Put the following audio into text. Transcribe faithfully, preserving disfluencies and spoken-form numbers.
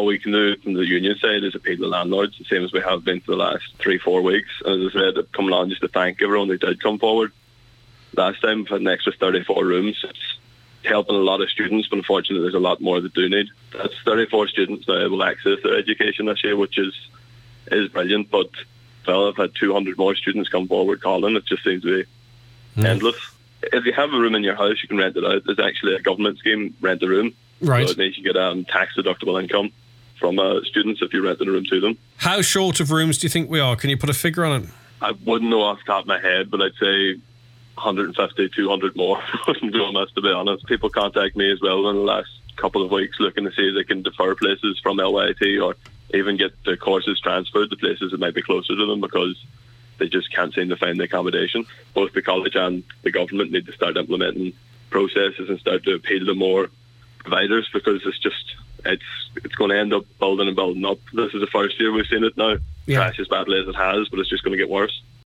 we can do from the union side is appeal to landlords, the same as we have been for the last three, four weeks. And as I said, I've come along just to thank everyone who did come forward. Last time we had an extra thirty-four rooms. It's helping a lot of students, but unfortunately there's a lot more that do need. That's thirty-four students now able to access their education this year, which is is brilliant. But well, I've had two hundred more students come forward calling. It just seems to be mm. endless. If you have a room in your house, you can rent it out. There's actually a government scheme, rent a room. Right. So it means you get um, tax-deductible income from uh, students if you rent a room to them. How short of rooms do you think we are? Can you put a figure on it? I wouldn't know off the top of my head, but I'd say one hundred fifty, two hundred more, to be honest, to be honest. People contact me as well in the last couple of weeks looking to see if they can defer places from L Y T or even get the courses transferred to places that might be closer to them because they just can't seem to find the accommodation. Both the college and the government need to start implementing processes and start to appeal to more providers because it's just, it's it's going to end up building and building up. This is the first year we've seen it now. Yeah. Crash as badly as it has, but it's just going to get worse.